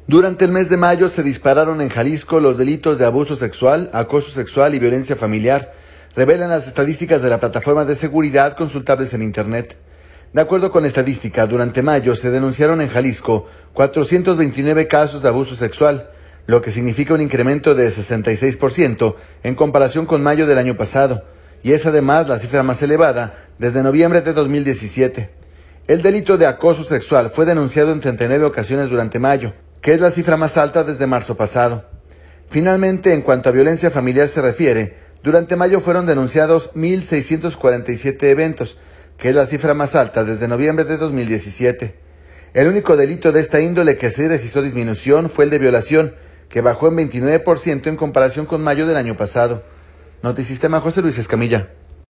Durante el mes de mayo se dispararon en Jalisco los delitos de abuso sexual, acoso sexual y violencia familiar, revelan las estadísticas de la plataforma de seguridad consultables en Internet. De acuerdo con la estadística, durante mayo se denunciaron en Jalisco 429 casos de abuso sexual, lo que significa un incremento de 66% en comparación con mayo del año pasado, y es además la cifra más elevada desde noviembre de 2017. El delito de acoso sexual fue denunciado en 39 ocasiones durante mayo, que es la cifra más alta desde marzo pasado. Finalmente, en cuanto a violencia familiar se refiere, durante mayo fueron denunciados 1.647 eventos, que es la cifra más alta desde noviembre de 2017. El único delito de esta índole que se registró disminución fue el de violación, que bajó en 29% en comparación con mayo del año pasado. Notisistema, José Luis Escamilla.